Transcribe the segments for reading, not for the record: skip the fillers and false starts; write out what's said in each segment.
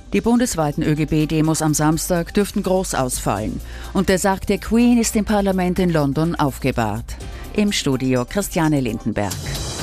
Die bundesweiten ÖGB-Demos am Samstag dürften groß ausfallen. Und der Sarg der Queen ist im Parlament in London aufgebahrt. Im Studio Christiane Lindenberg.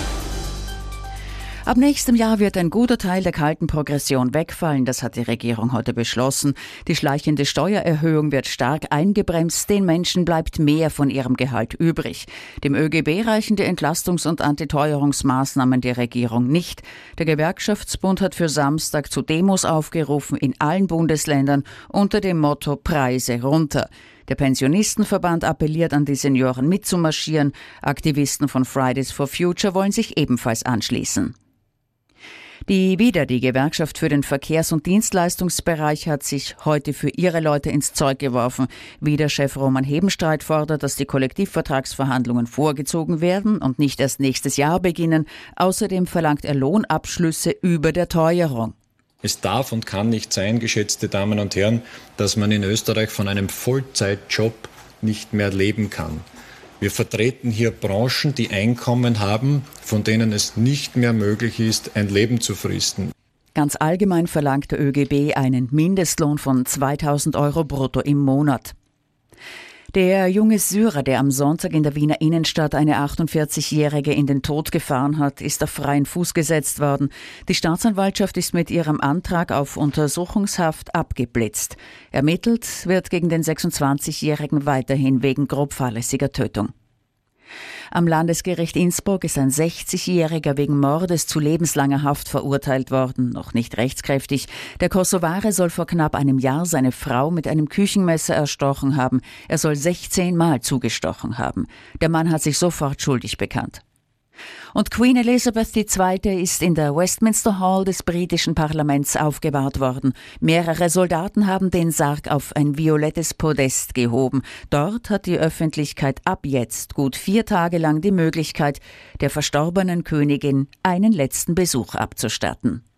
Ab nächstem Jahr wird ein guter Teil der kalten Progression wegfallen, das hat die Regierung heute beschlossen. Die schleichende Steuererhöhung wird stark eingebremst, den Menschen bleibt mehr von ihrem Gehalt übrig. Dem ÖGB reichen die Entlastungs- und Antiteuerungsmaßnahmen der Regierung nicht. Der Gewerkschaftsbund hat für Samstag zu Demos aufgerufen in allen Bundesländern unter dem Motto Preise runter. Der Pensionistenverband appelliert an die Senioren mitzumarschieren. Aktivisten von Fridays for Future wollen sich ebenfalls anschließen. Die Gewerkschaft für den Verkehrs- und Dienstleistungsbereich hat sich heute für ihre Leute ins Zeug geworfen. Chef Roman Hebenstreit fordert, dass die Kollektivvertragsverhandlungen vorgezogen werden und nicht erst nächstes Jahr beginnen. Außerdem verlangt er Lohnabschlüsse über der Teuerung. Es darf und kann nicht sein, geschätzte Damen und Herren, dass man in Österreich von einem Vollzeitjob nicht mehr leben kann. Wir vertreten hier Branchen, die Einkommen haben, von denen es nicht mehr möglich ist, ein Leben zu fristen. Ganz allgemein verlangt der ÖGB einen Mindestlohn von 2.000 € brutto im Monat. Der junge Syrer, der am Sonntag in der Wiener Innenstadt eine 48-Jährige in den Tod gefahren hat, ist auf freien Fuß gesetzt worden. Die Staatsanwaltschaft ist mit ihrem Antrag auf Untersuchungshaft abgeblitzt. Ermittelt wird gegen den 26-Jährigen weiterhin wegen grob fahrlässiger Tötung. Am Landesgericht Innsbruck ist ein 60-Jähriger wegen Mordes zu lebenslanger Haft verurteilt worden, noch nicht rechtskräftig. Der Kosovare soll vor knapp einem Jahr seine Frau mit einem Küchenmesser erstochen haben. Er soll 16 Mal zugestochen haben. Der Mann hat sich sofort schuldig bekannt. Und Queen Elizabeth II. Ist in der Westminster Hall des britischen Parlaments aufgebahrt worden. Mehrere Soldaten haben den Sarg auf ein violettes Podest gehoben. Dort hat die Öffentlichkeit ab jetzt gut 4 Tage lang die Möglichkeit, der verstorbenen Königin einen letzten Besuch abzustatten.